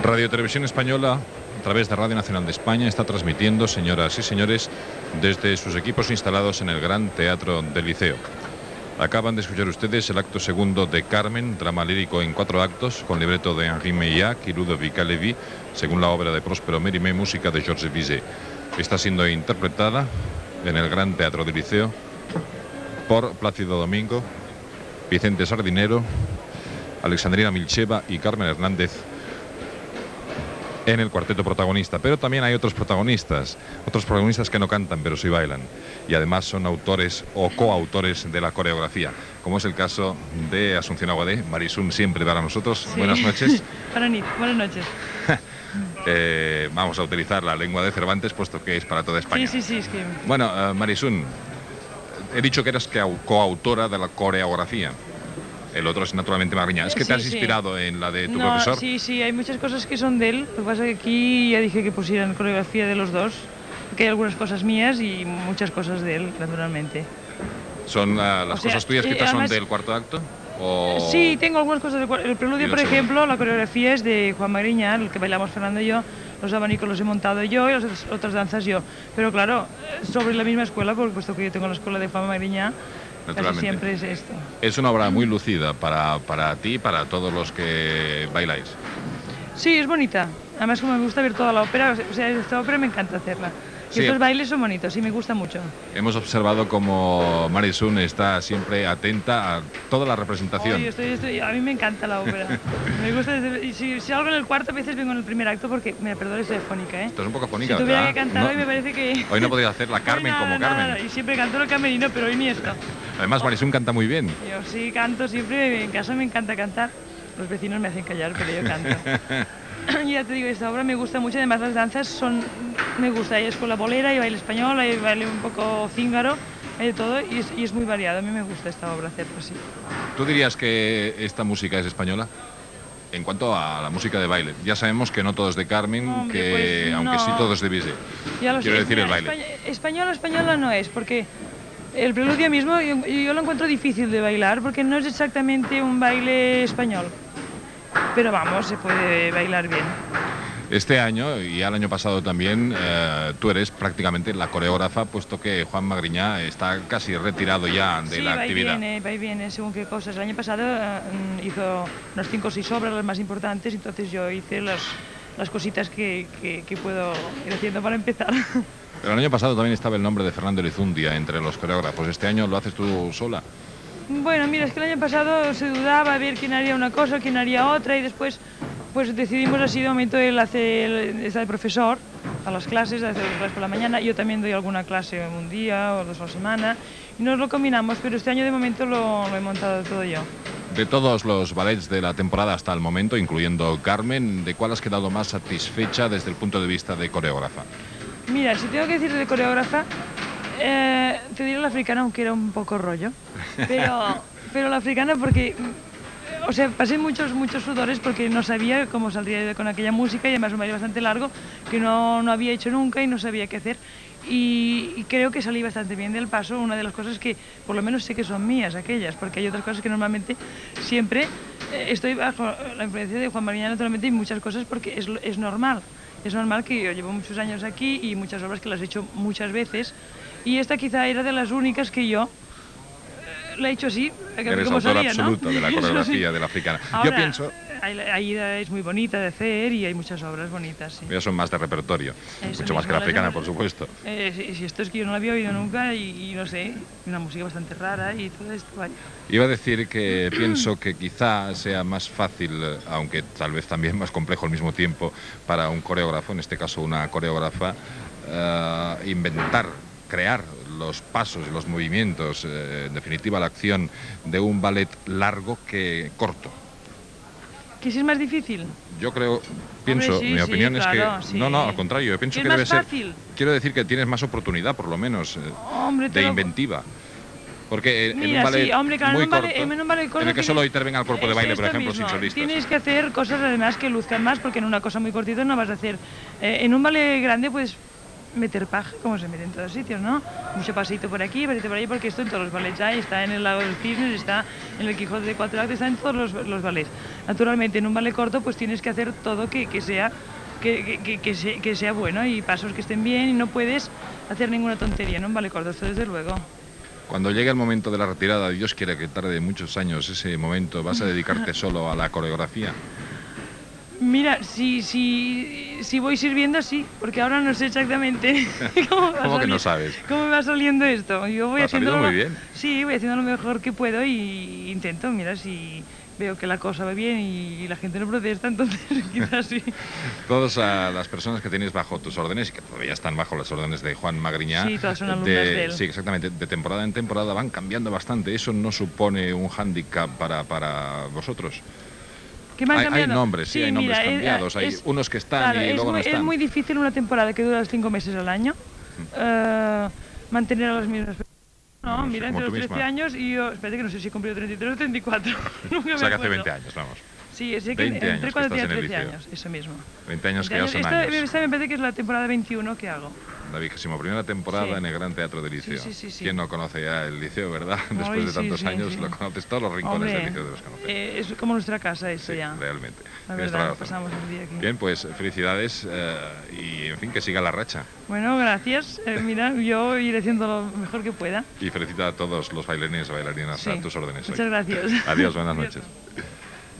Radio Televisión Española, a través de Radio Nacional de España, está transmitiendo, señoras y señores, desde sus equipos instalados en el Gran Teatro del Liceo. Acaban de escuchar ustedes el acto segundo de Carmen, drama lírico en 4 actos, con libreto de Henri Meillac y Ludovic Halévy, según la obra de Próspero Mérimée, música de Georges Bizet. Está siendo interpretada en el Gran Teatro del Liceo por Plácido Domingo, Vicente Sardinero, Alexandrina Milcheva y Carmen Hernández en el cuarteto protagonista. Pero también hay otros protagonistas que no cantan pero sí bailan, y además son autores o coautores de la coreografía, como es el caso de Asunción Aguadé. Marisún, siempre para nosotros. Sí. Buenas noches. Buenas noches. Vamos a utilizar la lengua de Cervantes, puesto que es para toda España. Sí, es que... Bueno, Marisún, he dicho que eras coautora de la coreografía. El otro es naturalmente Magriñá. ¿Es que te has inspirado en la de tu profesor? Sí, hay muchas cosas que son de él. Lo que pasa es que aquí ya dije que pusieran coreografía de los dos, que hay algunas cosas mías y muchas cosas de él, naturalmente. ¿Son las cosas tuyas que son del cuarto acto? ¿O... Sí, tengo algunas cosas del el preludio, por ejemplo, la coreografía es de Juan Magriñá, el que bailamos Fernando y yo. Los abanicos los he montado yo y las otras danzas yo. Pero claro, sobre la misma escuela, porque puesto que yo tengo la escuela de Juan Magriñá, casi siempre es esto. Es una obra muy lucida para ti y para todos los que bailáis. Sí, es bonita. Además, como me gusta ver toda la ópera, o sea, esta ópera me encanta hacerla. Y estos bailes son bonitos y me gusta mucho. Hemos observado como Marisún está siempre atenta a toda la representación. A mí me encanta la ópera. Me gusta y si salgo en el cuarto, a veces vengo en el primer acto porque, me perdón, estoy fónica, ¿eh? Estás un poco fónica, si tuviera que cantar hoy, me parece que... Hoy no podía hacer la Carmen como Carmen. Y siempre canto el camerino, pero hoy ni esto. Además, Marisún canta muy bien. Yo sí canto siempre, en casa me encanta cantar. Los vecinos me hacen callar, pero yo canto. Y ya te digo, esta obra me gusta mucho, además las danzas me gusta, hay escuela bolera, hay baile español, hay baile un poco cíngaro, hay de todo y es muy variado, a mí me gusta esta obra hacerlo así. ¿Tú dirías que esta música es española? En cuanto a la música de baile, ya sabemos que no todo es de Carmen, aunque sí todo es de Bizet. Quiero decir, el baile. Española no es, porque el preludio mismo yo lo encuentro difícil de bailar, porque no es exactamente un baile español. Pero vamos, se puede bailar bien. Este año y el año pasado también, tú eres prácticamente la coreógrafa, puesto que Juan Magriñá está casi retirado ya de la actividad. Sí, va y viene, según qué cosas. El año pasado hizo unas 5 o 6 obras, las más importantes, entonces yo hice las cositas que puedo ir haciendo para empezar. Pero el año pasado también estaba el nombre de Fernando Elizundia entre los coreógrafos. ¿Este año lo haces tú sola? Bueno, mira, es que el año pasado se dudaba a ver quién haría una cosa, quién haría otra, y después pues decidimos así de momento él está de profesor a las clases, hace las clases por la mañana, yo también doy alguna clase un día o 2 a la semana, y nos lo combinamos, pero este año de momento lo he montado todo yo. De todos los ballets de la temporada hasta el momento, incluyendo Carmen, ¿de cuál has quedado más satisfecha desde el punto de vista de coreógrafa? Mira, si tengo que decir de coreógrafa, te diré la africana, aunque era un poco rollo, pero la africana porque, o sea, pasé muchos sudores porque no sabía cómo saldría con aquella música y además un baile bastante largo que no había hecho nunca y no sabía qué hacer y creo que salí bastante bien del paso. Una de las cosas que por lo menos sé que son mías aquellas, porque hay otras cosas que normalmente siempre estoy bajo la influencia de Juan Magriñá naturalmente y muchas cosas porque es normal. Es normal que yo llevo muchos años aquí y muchas obras que las he hecho muchas veces y esta quizá era de las únicas que yo la he hecho así, eres como autor salía, absoluto, ¿no? De la coreografía sí. de la africana. Ahora, yo pienso... Aida es muy bonita de hacer y hay muchas obras bonitas, sí. Ellas son más de repertorio, mucho más que la africana, por supuesto. Si esto es que yo no la había oído nunca y no sé, una música bastante rara y todo esto. Vaya. Iba a decir que pienso que quizá sea más fácil, aunque tal vez también más complejo al mismo tiempo, para un coreógrafo, en este caso una coreógrafa, crear los pasos y los movimientos, en definitiva la acción de un ballet largo que corto. ¿Que si es más difícil? Yo pienso, sí, mi opinión es claro, que... sí. No, al contrario, yo pienso que debe ser... Quiero decir que tienes más oportunidad, por lo menos, de inventiva. Porque en un ballet muy corto, en el que solo intervenga el cuerpo de baile, por ejemplo, sin solistas. Tienes que hacer cosas además que luzcan más, porque en una cosa muy cortita no vas a hacer... en un ballet grande, pues meter paja, como se mete en todos sitios, ¿no? Mucho pasito por aquí, pasito por ahí, porque esto en todos los ballets hay, está en el Lago de los Cisnes, está en el Quijote de Cuatro Actos, está en todos los ballets. Naturalmente, en un ballet corto, pues tienes que hacer todo que sea que sea bueno y pasos que estén bien y no puedes hacer ninguna tontería, ¿no? En ballet corto, esto desde luego. Cuando llegue el momento de la retirada, Dios quiera que tarde muchos años ese momento, ¿vas a dedicarte solo a la coreografía? Mira, si voy sirviendo, sí, porque ahora no sé exactamente ¿Cómo que no sabes? cómo me va saliendo esto. Yo voy Ha salido muy bien. Sí, voy haciendo lo mejor que puedo y intento, mira, si veo que la cosa va bien y la gente no protesta, entonces quizás sí. Todas las personas que tienes bajo tus órdenes y que todavía están bajo las órdenes de Juan Magriñá, sí, todas son alumnas de él. Sí, exactamente, de temporada en temporada van cambiando bastante. ¿Eso no supone un hándicap para vosotros? Hay nombres, sí, hay nombres cambiados, hay unos que están claro, y luego no están. Es muy difícil una temporada que dura 5 meses al año mantener a las mismas personas. No, mira, entre los 13 años y yo, espérate que no sé si he cumplido 33 o 34. O sea, que hace 20 años, vamos. Sí, sé que entre cuando tenía 13 años, eso mismo. 20 años que ya son años. Esta me parece que es la temporada 21 que hago. La 21ª temporada en el Gran Teatro del Liceo. Sí. ¿Quién no conoce ya el Liceo, verdad? Después de tantos años lo conoces, todos los rincones del Liceo de los conoces. Es como nuestra casa esto ya. Realmente. La verdad, pasamos el día aquí. Bien, pues felicidades y en fin, que siga la racha. Bueno, gracias. Mira, yo iré haciendo lo mejor que pueda. Y felicita a todos los bailarines y bailarinas a tus órdenes. Muchas gracias. Adiós, buenas noches.